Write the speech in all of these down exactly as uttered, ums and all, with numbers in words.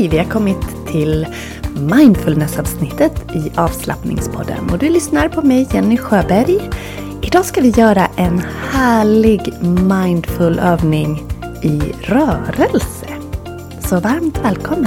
Hej, vi har kommit till mindfulness-avsnittet i avslappningspodden och du lyssnar på mig, Jenny Sjöberg. Idag ska vi göra en härlig mindful övning i rörelse. Så varmt välkommen!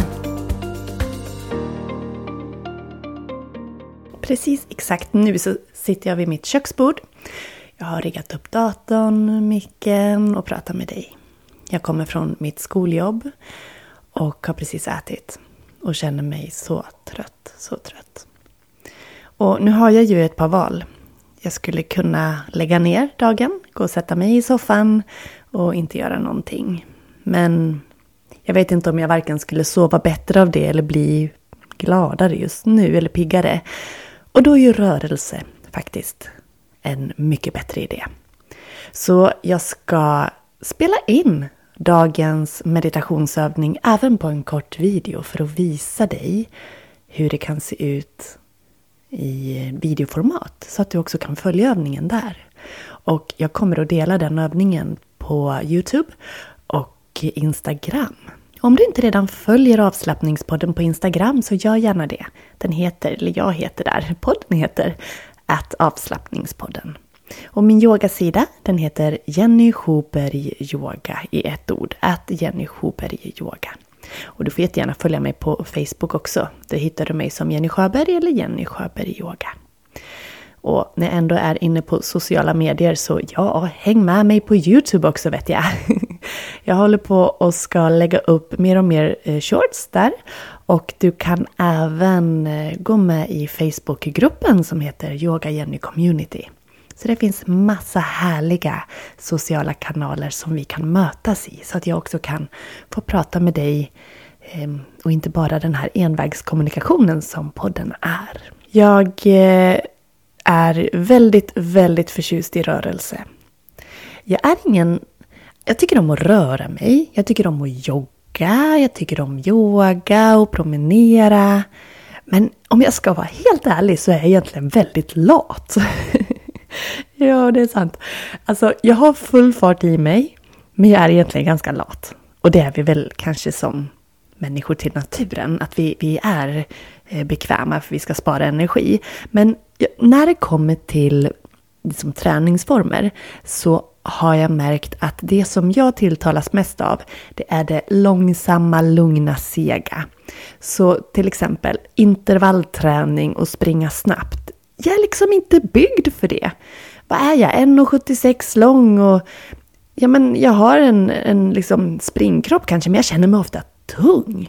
Precis exakt nu så sitter jag vid mitt köksbord. Jag har riggat upp datorn, micken och pratar med dig. Jag kommer från mitt skoljobb och har precis ätit och känner mig så trött, så trött. Och nu har jag ju ett par val. Jag skulle kunna lägga ner dagen, gå och sätta mig i soffan och inte göra någonting. Men jag vet inte om jag varken skulle sova bättre av det eller bli gladare just nu eller piggare. Och då är ju rörelse faktiskt en mycket bättre idé. Så jag ska spela in dagens meditationsövning även på en kort video för att visa dig hur det kan se ut i videoformat så att du också kan följa övningen där. Och jag kommer att dela den övningen på YouTube och Instagram. Om du inte redan följer avslappningspodden på Instagram så gör gärna det. Den heter, eller jag heter där, podden heter att avslappningspodden. Och min yogasida, den heter Jenny Sjöberg Yoga i ett ord. Att Jenny Sjöberg Yoga. Och du får jättegärna följa mig på Facebook också. Där hittar du mig som Jenny Sjöberg eller Jenny Sjöberg Yoga. Och när jag ändå är inne på sociala medier så ja, häng med mig på YouTube också vet jag. Jag håller på och ska lägga upp mer och mer shorts där. Och du kan även gå med i Facebookgruppen som heter Yoga Jenny Community. Så det finns massa härliga sociala kanaler som vi kan mötas i. Så att jag också kan få prata med dig och inte bara den här envägskommunikationen som podden är. Jag är väldigt, väldigt förtjust i rörelse. Jag är ingen... Jag tycker om att röra mig. Jag tycker om att jogga. Jag tycker om yoga och promenera. Men om jag ska vara helt ärlig så är jag egentligen väldigt lat. Ja, det är sant. Alltså, jag har full fart i mig. Men jag är egentligen ganska lat. Och det är vi väl kanske som människor till naturen. Att vi, vi är bekväma för vi ska spara energi. Men när det kommer till liksom, träningsformer så har jag märkt att det som jag tilltalas mest av det är det långsamma, lugna, sega. Så till exempel intervallträning och springa snabbt. Jag är liksom inte byggd för det. Vad är jag? en komma sjuttiosex lång och ja, men jag har en, en liksom springkropp kanske men jag känner mig ofta tung.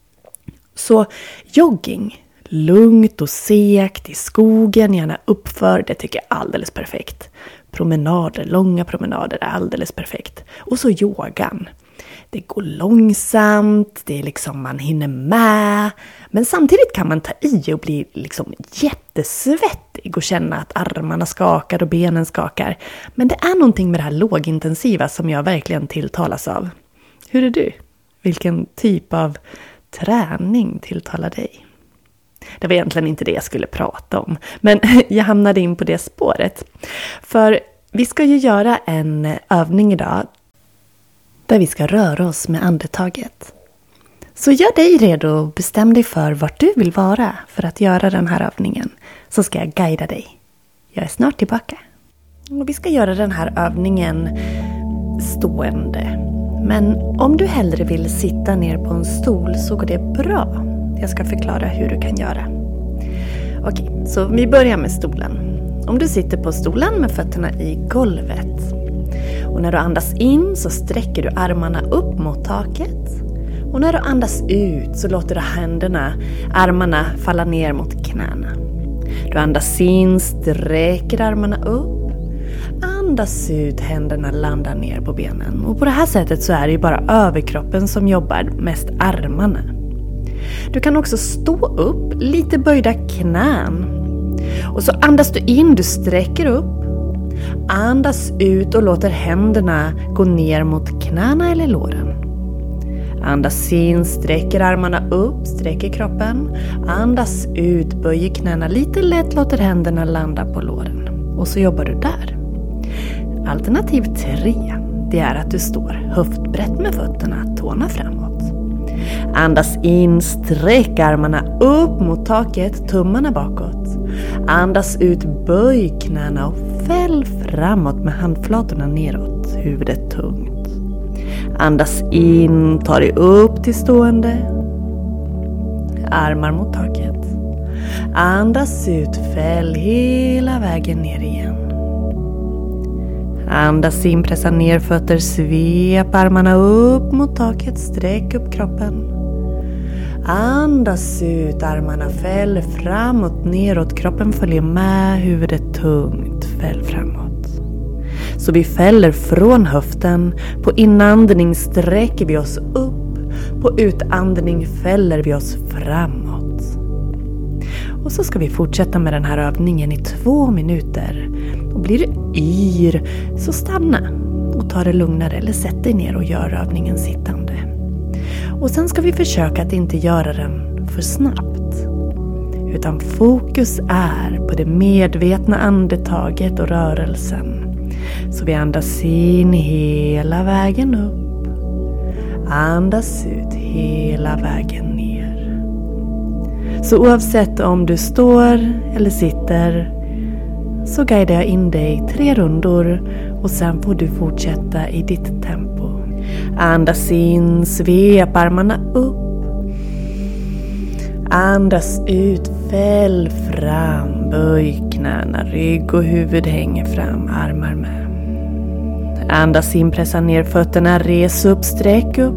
Så jogging, lugnt och segt i skogen, gärna uppför, det tycker jag är alldeles perfekt. Promenader, långa promenader är alldeles perfekt. Och så yogan. Det går långsamt, det är liksom man hinner med. Men samtidigt kan man ta i och bli liksom jättesvettig och känna att armarna skakar och benen skakar. Men det är någonting med det här lågintensiva som jag verkligen tilltalas av. Hur är du? Vilken typ av träning tilltalar dig? Det var egentligen inte det jag skulle prata om. Men jag hamnade in på det spåret. För vi ska ju göra en övning idag. Där vi ska röra oss med andetaget. Så gör dig redo och bestäm dig för vart du vill vara för att göra den här övningen. Så ska jag guida dig. Jag är snart tillbaka. Och vi ska göra den här övningen stående. Men om du hellre vill sitta ner på en stol så går det bra. Jag ska förklara hur du kan göra. Okej, så vi börjar med stolen. Om du sitter på stolen med fötterna i golvet. Och när du andas in så sträcker du armarna upp mot taket. Och när du andas ut så låter du händerna, armarna falla ner mot knäna. Du andas in, sträcker armarna upp. Andas ut, händerna landar ner på benen. Och på det här sättet så är det ju bara överkroppen som jobbar, mest armarna. Du kan också stå upp, lite böjda knän. Och så andas du in, du sträcker upp. Andas ut och låter händerna gå ner mot knäna eller låren. Andas in, sträcker armarna upp, sträcker kroppen. Andas ut, böjer knäna lite lätt, låter händerna landa på låren. Och så jobbar du där. Alternativ tre, det är att du står höftbrett med fötterna, tårna framåt. Andas in, sträck armarna upp mot taket, tummarna bakåt. Andas ut, böj knäna och fäll framåt med handflatorna neråt, huvudet tungt. Andas in, ta dig upp till stående. Armar mot taket. Andas ut, fäll hela vägen ner igen. Andas in, pressa ner fötter, svep armarna upp mot taket, sträck upp kroppen. Andas ut, armarna fäll framåt, neråt, kroppen följer med, huvudet tungt, fäll framåt. Så vi fäller från höften, på inandning sträcker vi oss upp, på utandning fäller vi oss framåt. Och så ska vi fortsätta med den här övningen i två minuter. Och blir det yr så stanna och ta det lugnare eller sätt dig ner och gör övningen sittande. Och sen ska vi försöka att inte göra den för snabbt. Utan fokus är på det medvetna andetaget och rörelsen. Så vi andas in hela vägen upp. Andas ut hela vägen ner. Så oavsett om du står eller sitter så guidar jag in dig tre rundor och sen får du fortsätta i ditt tempo. Andas in, svep armarna upp. Andas ut, fäll fram, böj knäna, rygg och huvud hänger fram, armar med. Andas in, pressa ner fötterna, res upp, sträck upp.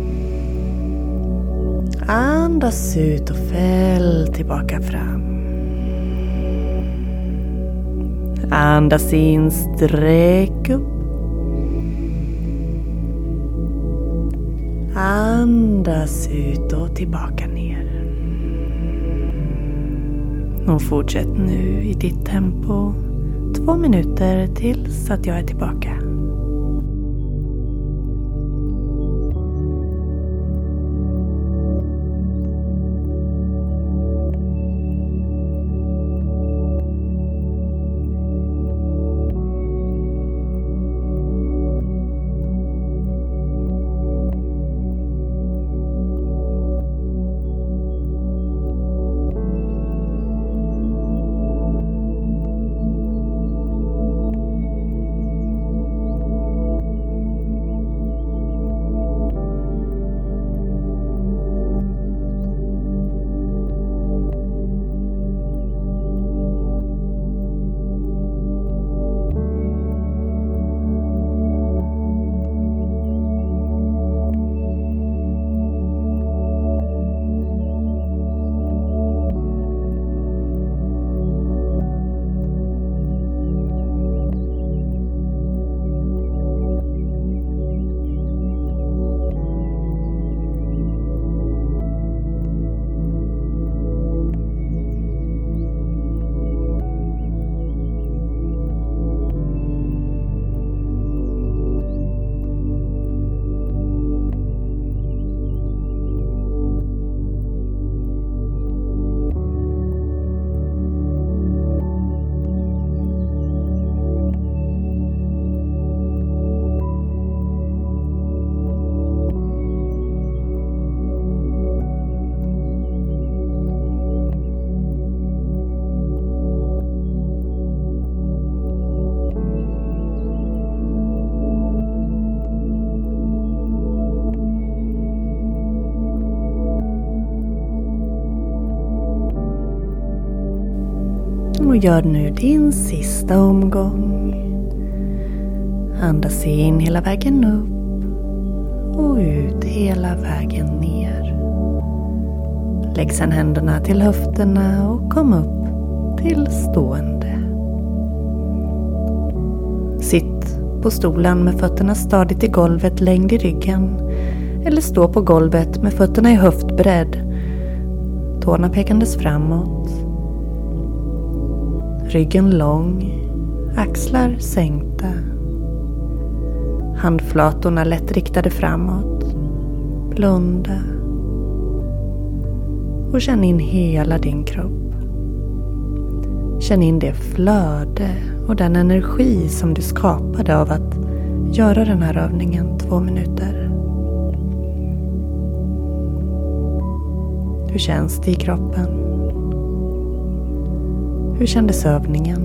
Andas ut och fäll tillbaka fram. Andas in, sträck upp. Andas ut och tillbaka ner. Och fortsätt nu i ditt tempo. Två minuter tills att jag är tillbaka. Och gör nu din sista omgång. Andas in hela vägen upp och ut hela vägen ner. Lägg sedan händerna till höfterna och kom upp till stående. Sitt på stolen med fötterna stadigt i golvet, längd i ryggen. Eller stå på golvet med fötterna i höftbredd. Tårna pekandes framåt. Ryggen lång, axlar sänkta. Handflatorna lätt riktade framåt. Blunda. Och känn in hela din kropp. Känn in det flöde och den energi som du skapade av att göra den här övningen två minuter. Hur känns det i kroppen? Hur kändes övningen?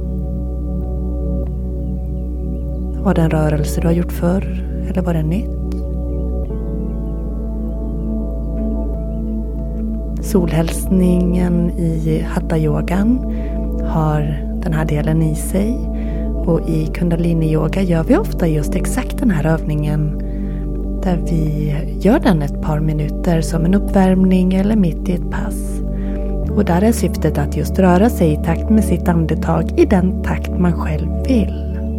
Var det en rörelse du har gjort förr eller var det nytt? Solhälsningen i Hatha-yogan har den här delen i sig. Och i Kundalini-yoga gör vi ofta just exakt den här övningen där vi gör den ett par minuter som en uppvärmning eller mitt i ett pass. Och där är syftet att just röra sig i takt med sitt andetag i den takt man själv vill.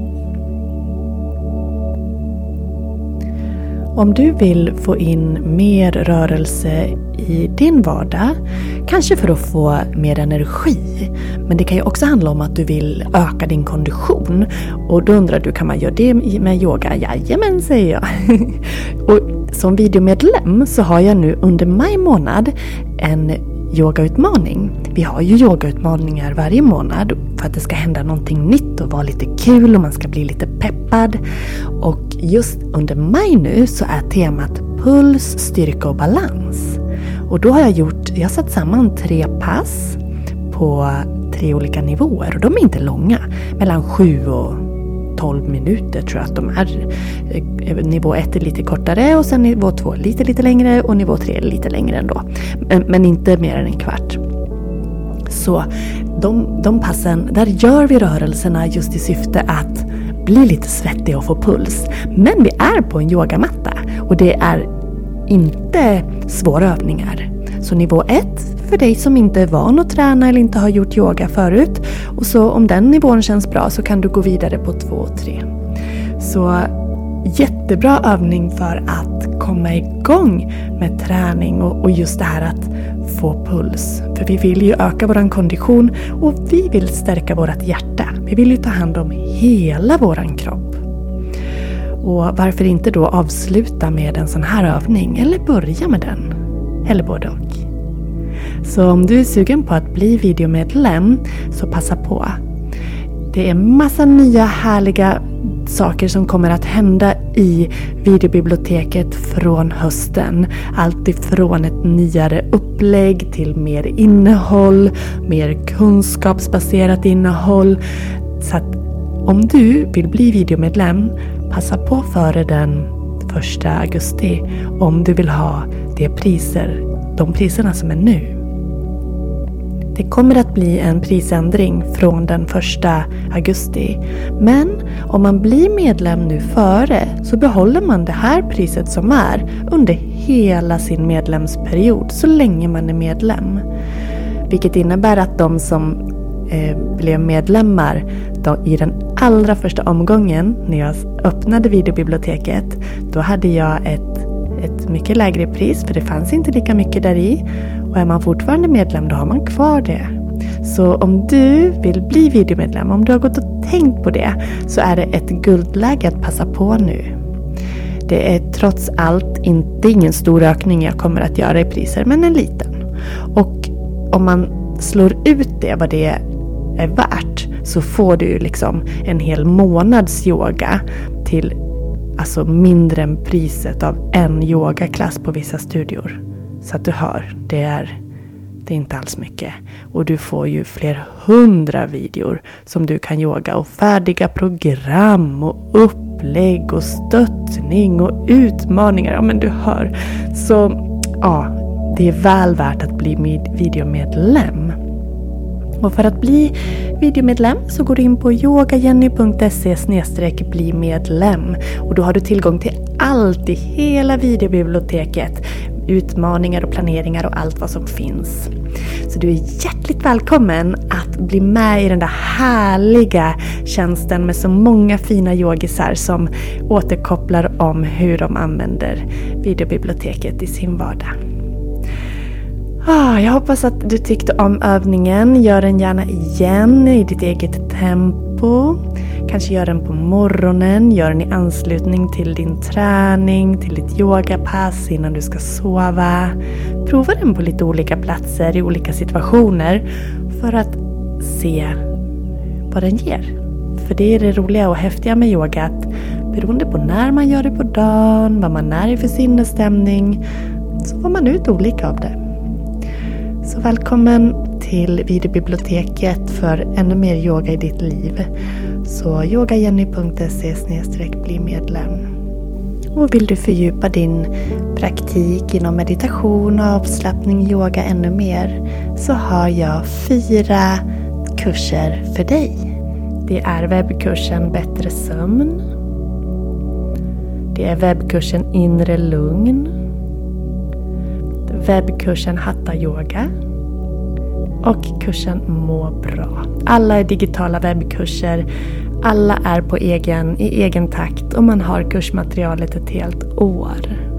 Om du vill få in mer rörelse i din vardag, kanske för att få mer energi, men det kan ju också handla om att du vill öka din kondition. Och då undrar du, kan man göra det med yoga? Jajamän, säger jag. Och som videomedlem så har jag nu under maj månad en yogautmaning. Vi har ju yogautmaningar varje månad för att det ska hända någonting nytt och vara lite kul och man ska bli lite peppad. Och just under maj nu så är temat puls, styrka och balans. Och då har jag gjort, jag har satt samman tre pass på tre olika nivåer. Och de är inte långa, mellan sju och tolv minuter tror jag att de är. Nivå ett är lite kortare och sen nivå två lite lite längre och nivå tre lite längre ändå. Men, men inte mer än en kvart. Så de, de passen, där gör vi rörelserna just i syfte att bli lite svettig och få puls. Men vi är på en yogamatta och det är inte svåra övningar. Så nivå ett för dig som inte är van att träna eller inte har gjort yoga förut. Och så om den nivån känns bra så kan du gå vidare på två och tre. Så jättebra övning för att komma igång med träning och, och just det här att få puls. För vi vill ju öka våran kondition och vi vill stärka vårat hjärta. Vi vill ju ta hand om hela våran kropp. Och varför inte då avsluta med en sån här övning eller börja med den? Eller både och. Så om du är sugen på att bli videomedlem så passa på. Det är massa nya härliga saker som kommer att hända i videobiblioteket från hösten. Allt ifrån ett nyare upplägg till mer innehåll, mer kunskapsbaserat innehåll. Så att om du vill bli videomedlem, passa på före den första augusti om du vill ha de priser, de priserna som är nu. Det kommer att bli en prisändring från den första augusti. Men om man blir medlem nu före så behåller man det här priset som är under hela sin medlemsperiod så länge man är medlem. Vilket innebär att de som eh, blev medlemmar då, i den allra första omgången när jag öppnade videobiblioteket, då hade jag ett, ett mycket lägre pris för det fanns inte lika mycket där i. Och är man fortfarande medlem då har man kvar det. Så om du vill bli videomedlem, om du har gått och tänkt på det, så är det ett guldläge att passa på nu. Det är trots allt inte ingen stor ökning jag kommer att göra i priser, men en liten. Och om man slår ut det vad det är värt så får du liksom en hel månads yoga till alltså mindre än priset av en yogaklass på vissa studior. Så att du hör, det är, det är inte alls mycket. Och du får ju fler hundra videor som du kan yoga och färdiga program och upplägg och stöttning och utmaningar. Ja men du hör. Så ja, det är väl värt att bli videomedlem. Och för att bli videomedlem så går du in på yogajenny punkt se slash bli medlem. Och då har du tillgång till allt i hela videobiblioteket. Utmaningar och planeringar och allt vad som finns. Så du är hjärtligt välkommen att bli med i den där härliga tjänsten med så många fina yogisar som återkopplar om hur de använder videobiblioteket i sin vardag. Ah, jag hoppas att du tyckte om övningen. Gör den gärna igen i ditt eget tempo. Kanske gör den på morgonen. Gör den i anslutning till din träning, till ditt yogapass innan du ska sova. Prova den på lite olika platser i olika situationer för att se vad den ger. För det är det roliga och häftiga med yoga att beroende på när man gör det på dagen, vad man är i för sinnesstämning, så får man ut olika av det. Så välkommen till videobiblioteket för ännu mer yoga i ditt liv. Så yogajenny punkt se slash bli medlem. Och vill du fördjupa din praktik inom meditation, avslappning, yoga ännu mer, så har jag fyra kurser för dig. Det är webbkursen Bättre sömn. Det är webbkursen Inre lugn. Webbkursen Hatha yoga. Och kursen Må bra. Alla är digitala webbkurser. Alla är på egen, i egen takt och man har kursmaterialet ett helt år.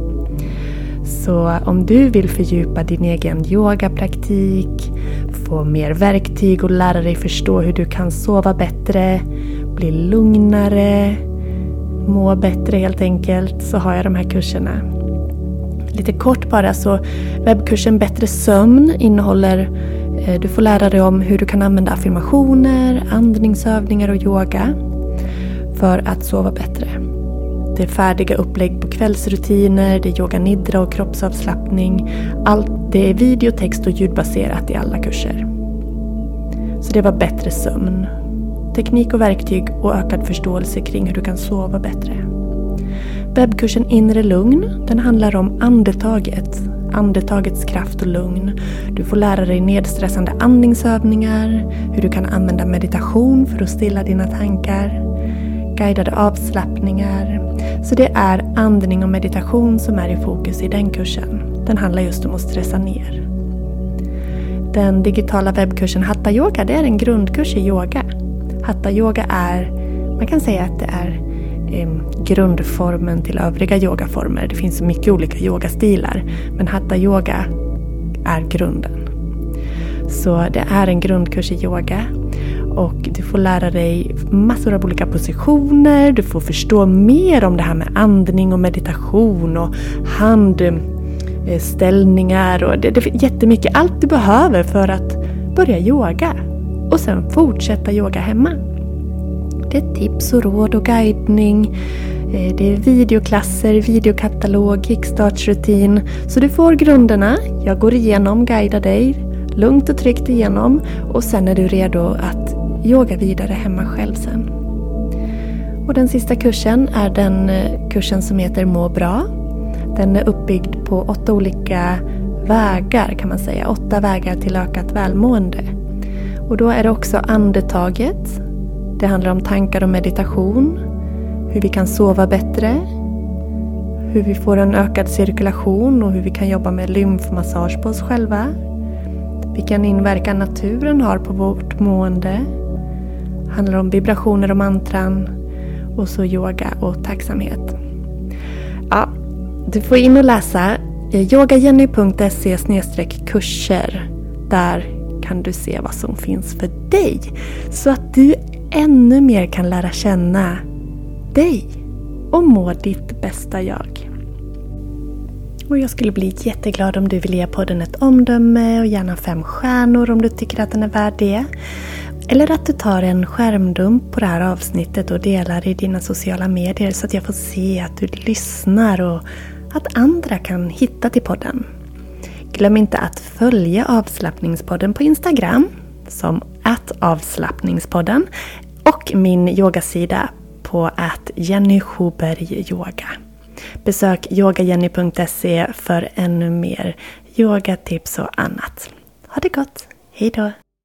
Så om du vill fördjupa din egen yogapraktik, få mer verktyg och lära dig förstå hur du kan sova bättre, bli lugnare, må bättre helt enkelt, så har jag de här kurserna. Lite kort bara, så webbkursen Bättre sömn innehåller, du får lära dig om hur du kan använda affirmationer, andningsövningar och yoga för att sova bättre. Det är färdiga upplägg på kvällsrutiner, det är yoga nidra och kroppsavslappning. Allt, det är video, text och ljudbaserat i alla kurser. Så det var Bättre sömn. Teknik och verktyg och ökad förståelse kring hur du kan sova bättre. Webbkursen Inre lugn, den handlar om andetaget. Andetagets kraft och lugn. Du får lära dig nedstressande andningsövningar, hur du kan använda meditation för att stilla dina tankar, guidade avslappningar. Så det är andning och meditation som är i fokus i den kursen. Den handlar just om att stressa ner. Den digitala webbkursen Hatha yoga, det är en grundkurs i yoga. Hatha yoga är, man kan säga att det är eh, grundformen till övriga yogaformer. Det finns så mycket olika yogastilar, men Hatha yoga är grunden. Så det är en grundkurs i yoga. Och du får lära dig massor av olika positioner. Du får förstå mer om det här med andning och meditation och handställningar. Och det, det är jättemycket, allt du behöver för att börja yoga. Och sen fortsätta yoga hemma. Det är tips och råd och guidning. Det är videoklasser, videokatalog, kickstartsrutin. Så du får grunderna. Jag går igenom, guidar dig lugnt och tryggt igenom. Och sen är du redo att yoga vidare hemma själv sen. Och den sista kursen är den kursen som heter Må bra. Den är uppbyggd på åtta olika vägar kan man säga. Åtta vägar till ökat välmående. Och då är det också andetaget. Det handlar om tankar och meditation. Hur vi kan sova bättre. Hur vi får en ökad cirkulation och hur vi kan jobba med lymfmassage på oss själva. Vilken inverkan naturen har på vårt mående. Handlar om vibrationer och mantran. Och så yoga och tacksamhet. Ja, du får in och läsa yogajenny punkt se slash kurser. Där kan du se vad som finns för dig. Så att du ännu mer kan lära känna dig. Och må ditt bästa jag. Och jag skulle bli jätteglad om du vill ge podden ett omdöme och gärna fem stjärnor om du tycker att den är värd det. Eller att du tar en skärmdump på det här avsnittet och delar i dina sociala medier så att jag får se att du lyssnar och att andra kan hitta till podden. Glöm inte att följa avslappningspodden på Instagram som at avslappningspodden och min yogasida på at Jenny Schuberg yoga. Besök yogajenny punkt se för ännu mer yogatips och annat. Ha det gott. Hej då!